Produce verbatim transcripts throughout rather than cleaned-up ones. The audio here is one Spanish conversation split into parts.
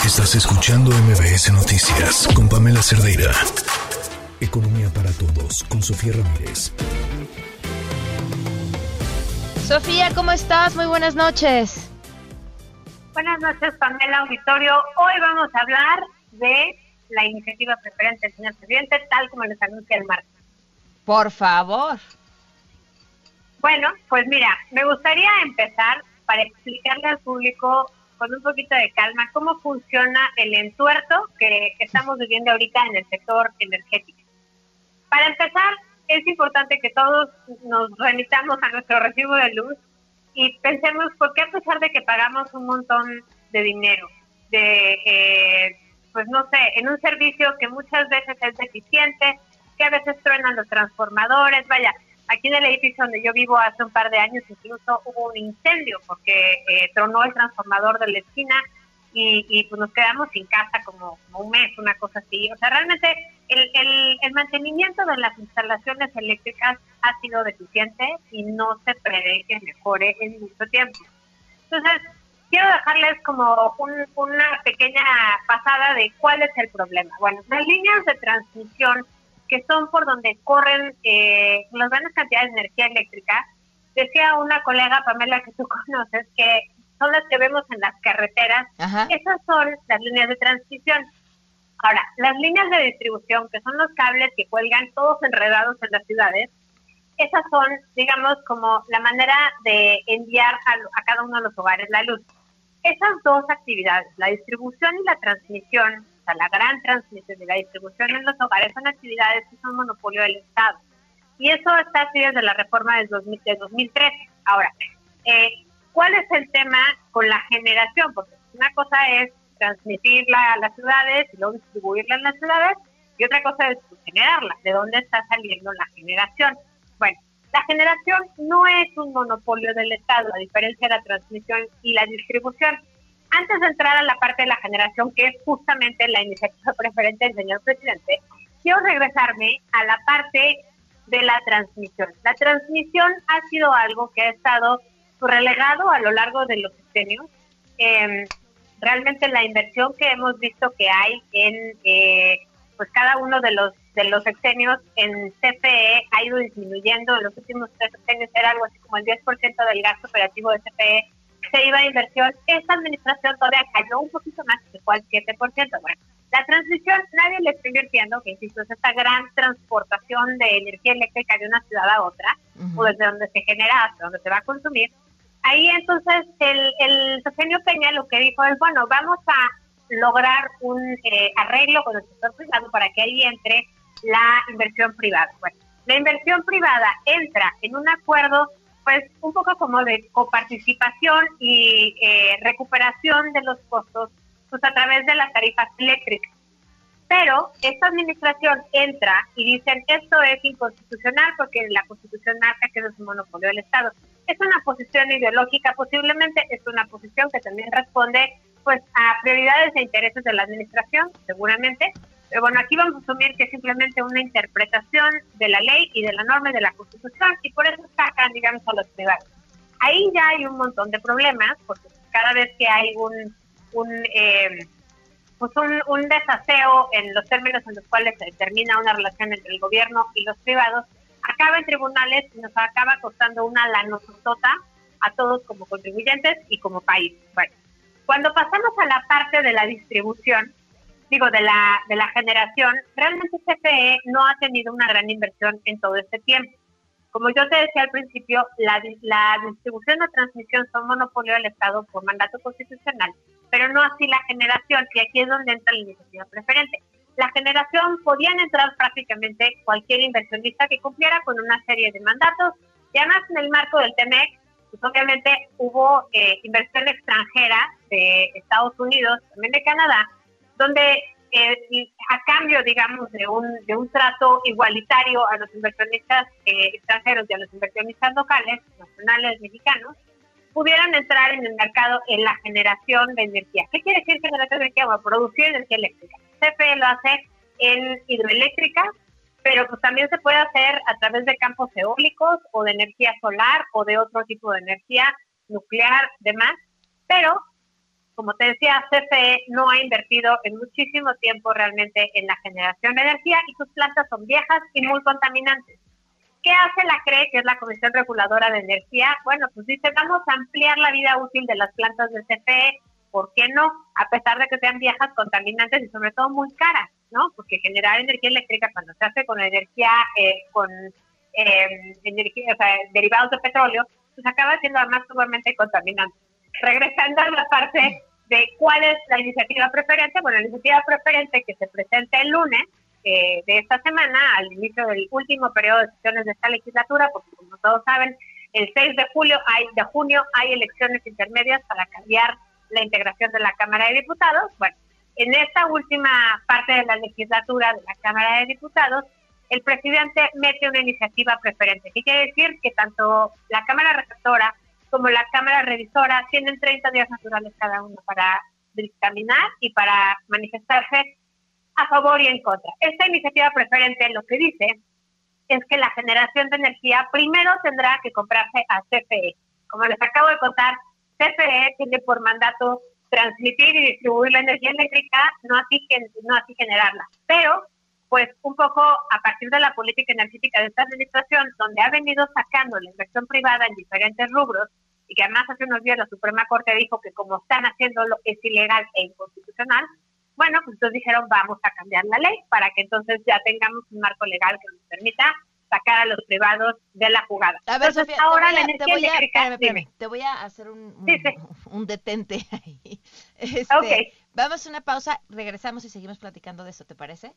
Estás escuchando M B S Noticias con Pamela Cerdeira. Economía para todos con Sofía Ramírez. Sofía, ¿cómo estás? Muy buenas noches. Buenas noches, Pamela Auditorio. Hoy vamos a hablar de la iniciativa preferente del señor presidente, tal como les anuncia el martes. Por favor. Bueno, pues mira, me gustaría empezar para explicarle al público con un poquito de calma cómo funciona el entuerto que, que estamos viviendo ahorita en el sector energético. Para empezar, es importante que todos nos remitamos a nuestro recibo de luz y pensemos por qué, a pesar de que pagamos un montón de dinero, de, eh, pues no sé, en un servicio que muchas veces es deficiente, que a veces truenan los transformadores, vaya, aquí en el edificio donde yo vivo hace un par de años incluso hubo un incendio porque eh, tronó el transformador de la esquina y, y pues nos quedamos sin casa como, como un mes, una cosa así. O sea, realmente el, el, el mantenimiento de las instalaciones eléctricas ha sido deficiente y no se prevé que mejore en mucho tiempo. Entonces, quiero dejarles como un, una pequeña pasada de cuál es el problema. Bueno, las líneas de transmisión que son por donde corren eh, las grandes cantidades de energía eléctrica, decía una colega, Pamela, que tú conoces, que son las que vemos en las carreteras. Ajá. Esas son las líneas de transmisión. Ahora, las líneas de distribución, que son los cables que cuelgan todos enredados en las ciudades, esas son, digamos, como la manera de enviar a, a cada uno de los hogares la luz. Esas dos actividades, la distribución y la transmisión, o sea, la gran transmisión y la distribución en los hogares, son actividades que son monopolio del Estado. Y eso está así desde la reforma del dos mil, de dos mil trece. Ahora, eh, ¿cuál es el tema con la generación? Porque una cosa es transmitirla a las ciudades y luego distribuirla en las ciudades, y otra cosa es generarla. ¿De dónde está saliendo la generación? Bueno, la generación no es un monopolio del Estado, a diferencia de la transmisión y la distribución. Antes de entrar a la parte de la generación, que es justamente la iniciativa preferente del señor presidente, quiero regresarme a la parte de la transmisión. La transmisión ha sido algo que ha estado relegado a lo largo de los sexenios. Eh, realmente la inversión que hemos visto que hay en eh, pues cada uno de los de los sexenios en C F E ha ido disminuyendo. En los últimos tres sexenios era algo así como el diez por ciento del gasto operativo de C F E se iba a inversión. Esta administración todavía cayó un poquito más, que fue al siete por ciento. Bueno, la transmisión nadie le está invirtiendo, que insisto, es esta gran transportación de energía eléctrica de una ciudad a otra, uh-huh. o desde donde se genera hasta donde se va a consumir. Ahí entonces el, el sexenio Peña lo que dijo es, bueno, vamos a lograr un eh, arreglo con el sector privado para que ahí entre la inversión privada. Bueno, la inversión privada entra en un acuerdo pues un poco como de coparticipación y eh, recuperación de los costos pues a través de las tarifas eléctricas. Pero esta administración entra y dicen esto es inconstitucional porque la Constitución marca que no es un monopolio del Estado. Es una posición ideológica, posiblemente es una posición que también responde pues a prioridades e intereses de la administración, seguramente. Pero bueno, aquí vamos a asumir que es simplemente una interpretación de la ley y de la norma y de la Constitución, y por eso sacan, digamos, a los privados. Ahí ya hay un montón de problemas, porque cada vez que hay un un eh, pues un, un desaseo en los términos en los cuales se determina una relación entre el gobierno y los privados, acaba en tribunales y nos acaba costando una lanotota a todos como contribuyentes y como país. Bueno, cuando pasamos a la parte de la distribución, digo, de la de la generación, realmente C F E no ha tenido una gran inversión en todo este tiempo. Como yo te decía al principio, la, la distribución y la transmisión son monopolio del Estado por mandato constitucional, pero no así la generación, y aquí es donde entra la iniciativa preferente. La generación podían entrar prácticamente cualquier inversionista que cumpliera con una serie de mandatos, y además en el marco del T M E C, pues obviamente hubo eh, inversión extranjera de Estados Unidos, también de Canadá, donde eh, a cambio, digamos, de un de un trato igualitario a los inversionistas eh, extranjeros y a los inversionistas locales, nacionales, mexicanos, pudieran entrar en el mercado en la generación de energía. ¿Qué quiere decir generación de energía? Bueno, producir energía eléctrica. C F E lo hace en hidroeléctrica, pero pues también se puede hacer a través de campos eólicos o de energía solar o de otro tipo de energía nuclear, demás, pero como te decía, C F E no ha invertido en muchísimo tiempo realmente en la generación de energía y sus plantas son viejas y muy contaminantes. ¿Qué hace la C R E, que es la Comisión Reguladora de Energía? Bueno, pues dice, vamos a ampliar la vida útil de las plantas de C F E. ¿Por qué no? A pesar de que sean viejas, contaminantes y sobre todo muy caras, ¿no? Porque generar energía eléctrica cuando se hace con energía, eh, con eh, energía, o sea, derivados de petróleo, pues acaba siendo además sumamente contaminante. Regresando a la parte de cuál es la iniciativa preferente, bueno, la iniciativa preferente que se presenta el lunes eh, de esta semana, al inicio del último periodo de sesiones de esta legislatura, porque como todos saben, el seis de julio hay, de junio hay elecciones intermedias para cambiar la integración de la Cámara de Diputados. Bueno, en esta última parte de la legislatura de la Cámara de Diputados, el presidente mete una iniciativa preferente. ¿Qué quiere decir? Que tanto la Cámara Receptora como la Cámara Revisora tienen treinta días naturales cada uno para dictaminar y para manifestarse a favor y en contra. Esta iniciativa preferente lo que dice es que la generación de energía primero tendrá que comprarse a C F E. Como les acabo de contar, C F E tiene por mandato transmitir y distribuir la energía eléctrica, no así, no así generarla. Pero, pues un poco a partir de la política energética de esta administración, donde ha venido sacando la inversión privada en diferentes rubros, y que además hace unos días la Suprema Corte dijo que como están haciéndolo es ilegal e inconstitucional, bueno, pues entonces dijeron vamos a cambiar la ley para que entonces ya tengamos un marco legal que nos permita sacar a los privados de la jugada. A ver, entonces, Sofía, ahora te voy a, la energía te voy a, eléctrica... espérame, espérame, te voy a hacer un, un, sí, sí. un detente ahí. Este, okay. Vamos a una pausa, regresamos y seguimos platicando de eso, ¿te parece?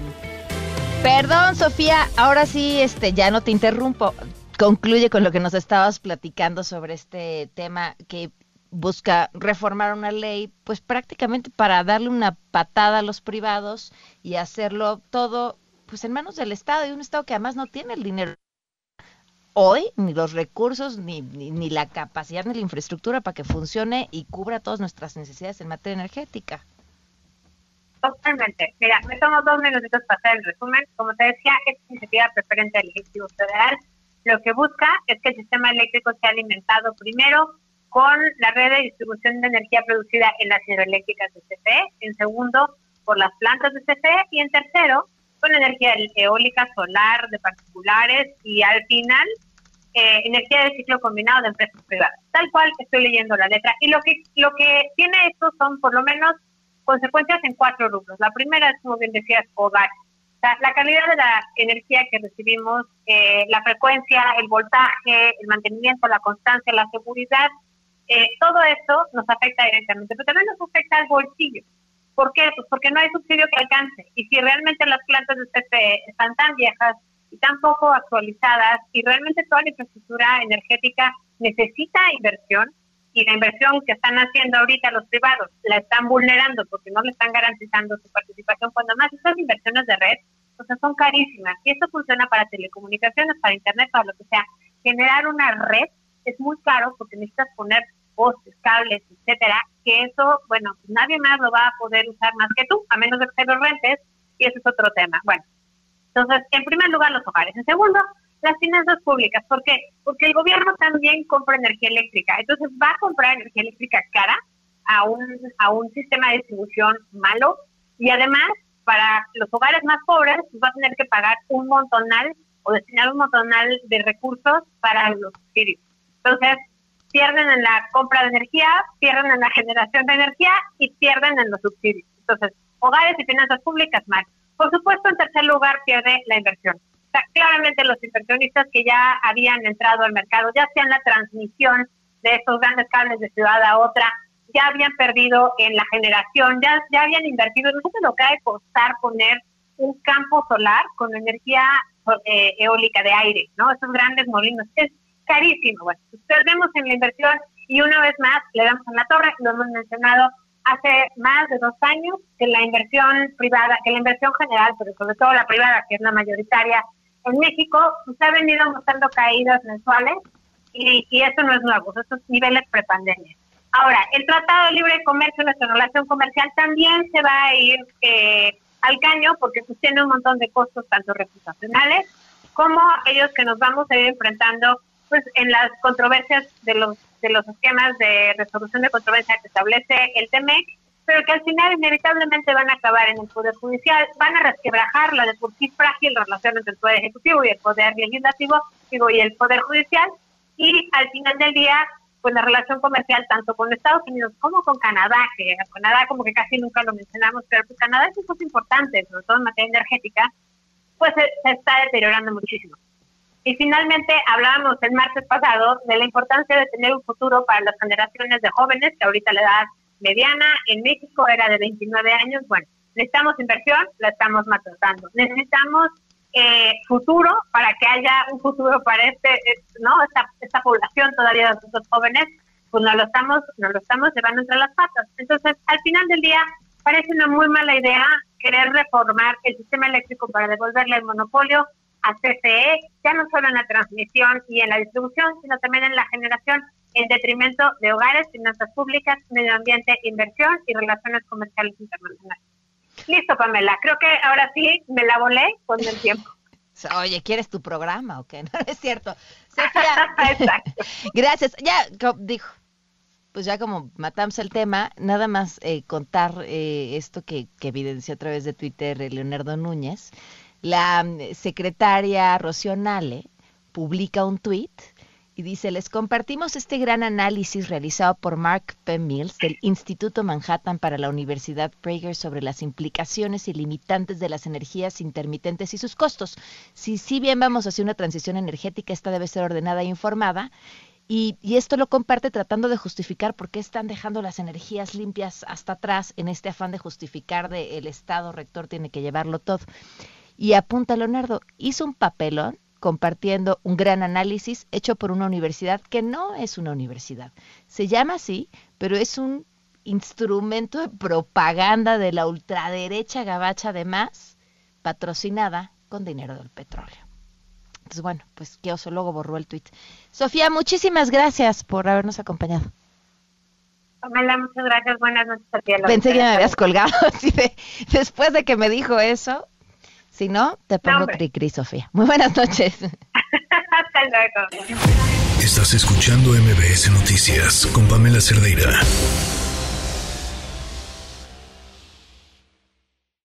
Perdón, Sofía, ahora sí, este, ya no te interrumpo. Concluye con lo que nos estabas platicando sobre este tema que busca reformar una ley, pues prácticamente para darle una patada a los privados y hacerlo todo pues en manos del Estado, y un Estado que además no tiene el dinero hoy, ni los recursos, ni, ni, ni la capacidad, ni la infraestructura para que funcione y cubra todas nuestras necesidades en materia energética. Totalmente. Mira, me tomo dos minutitos para hacer el resumen. Como te decía, esta iniciativa preferente del Ejecutivo Federal lo que busca es que el sistema eléctrico sea alimentado primero con la red de distribución de energía producida en las hidroeléctricas de C F E, en segundo, por las plantas de C F E, y en tercero, con energía eólica, solar, de particulares, y al final, eh, energía de ciclo combinado de empresas privadas. Tal cual estoy leyendo la letra. Y lo que lo que tiene esto son, por lo menos, consecuencias en cuatro rubros. La primera es, como bien decías, hogares. O sea, la calidad de la energía que recibimos, eh, la frecuencia, el voltaje, el mantenimiento, la constancia, la seguridad, eh, todo esto nos afecta directamente, pero también nos afecta al bolsillo. ¿Por qué? Pues porque no hay subsidio que alcance. Y si realmente las plantas de C F E están tan viejas y tan poco actualizadas, y realmente toda la infraestructura energética necesita inversión, y la inversión que están haciendo ahorita los privados la están vulnerando porque no le están garantizando su participación, cuando más estas inversiones de red, o sea, son carísimas. Y esto funciona para telecomunicaciones, para internet, para lo que sea. Generar una red es muy caro porque necesitas poner postes, cables, etcétera, que eso, bueno, nadie más lo va a poder usar más que tú, a menos de que lo rentes, y eso es otro tema. Bueno, entonces, en primer lugar, los hogares. En segundo, las finanzas públicas. ¿Por qué? Porque el gobierno también compra energía eléctrica. Entonces va a comprar energía eléctrica cara a un a un sistema de distribución malo, y además para los hogares más pobres pues va a tener que pagar un montonal o destinar un montonal de recursos para los subsidios. Entonces pierden en la compra de energía, pierden en la generación de energía y pierden en los subsidios. Entonces, hogares y finanzas públicas mal. Por supuesto, en tercer lugar, pierde la inversión. O sea, claramente los inversionistas que ya habían entrado al mercado, ya sea en la transmisión de estos grandes cables de ciudad a otra, ya habían perdido en la generación, ya, ya habían invertido. No sé lo que ha de costar poner un campo solar con energía eh, eólica de aire, ¿no? Esos grandes molinos. Es carísimo. Bueno, pues perdemos en la inversión y una vez más le damos en la torre. Lo hemos mencionado hace más de dos años que la inversión privada, que la inversión general, pero sobre todo la privada, que es la mayoritaria en México, pues ha venido mostrando caídas mensuales y, y eso no es nuevo, esos niveles prepandemia. Ahora, el Tratado de Libre Comercio, nuestra relación comercial, también se va a ir eh, al caño porque pues, tiene un montón de costos, tanto reputacionales como aquellos que nos vamos a ir enfrentando pues en las controversias de los de los esquemas de resolución de controversia que establece el T M E C, pero que al final inevitablemente van a acabar en el Poder Judicial, van a resquebrajar la de por sí frágil relación entre el Poder Ejecutivo y el Poder Legislativo, digo, y el Poder Judicial, y al final del día, pues la relación comercial tanto con Estados Unidos como con Canadá, que con Canadá como que casi nunca lo mencionamos, pero pues Canadá es un cosa importante, sobre todo en materia energética, pues se, se está deteriorando muchísimo. Y finalmente hablábamos el martes pasado de la importancia de tener un futuro para las generaciones de jóvenes, que ahorita la edad mediana en México era de veintinueve años. Bueno, necesitamos inversión, la estamos maltratando. Necesitamos eh, futuro para que haya un futuro para este, no, esta, esta población todavía de adultos jóvenes, pues no lo estamos, no lo estamos llevando entre las patas. Entonces, al final del día, parece una muy mala idea querer reformar el sistema eléctrico para devolverle el monopolio a C F E, ya no solo en la transmisión y en la distribución, sino también en la generación, en detrimento de hogares, finanzas públicas, medio ambiente, inversión y relaciones comerciales internacionales. Listo, Pamela, creo que ahora sí me la volé con el tiempo. Oye, ¿quieres tu programa o qué? No, es cierto. Sofía, exacto. Gracias. Ya, dijo, pues ya como matamos el tema, nada más eh, contar eh, esto que, que evidenció a través de Twitter Leonardo Núñez. La secretaria Rocío Nale publica un tuit y dice: les compartimos este gran análisis realizado por Mark P. Mills del Instituto Manhattan para la Universidad Prager sobre las implicaciones y limitantes de las energías intermitentes y sus costos. Si, si bien vamos hacia una transición energética, esta debe ser ordenada e informada. Y, y esto lo comparte tratando de justificar por qué están dejando las energías limpias hasta atrás en este afán de justificar de el Estado rector tiene que llevarlo todo. Y apunta Leonardo, hizo un papelón compartiendo un gran análisis hecho por una universidad que no es una universidad. Se llama así, pero es un instrumento de propaganda de la ultraderecha gabacha, además, patrocinada con dinero del petróleo. Entonces, bueno, pues qué oso, luego borró el tuit. Sofía, muchísimas gracias por habernos acompañado. Pamela, muchas gracias, buenas noches a ti. Pensé que me habías colgado, así de, después de que me dijo eso. Si no, te pongo no, cri-cri, Sofía. Muy buenas noches. Hasta luego. Estás escuchando M B S Noticias con Pamela Cerdeira.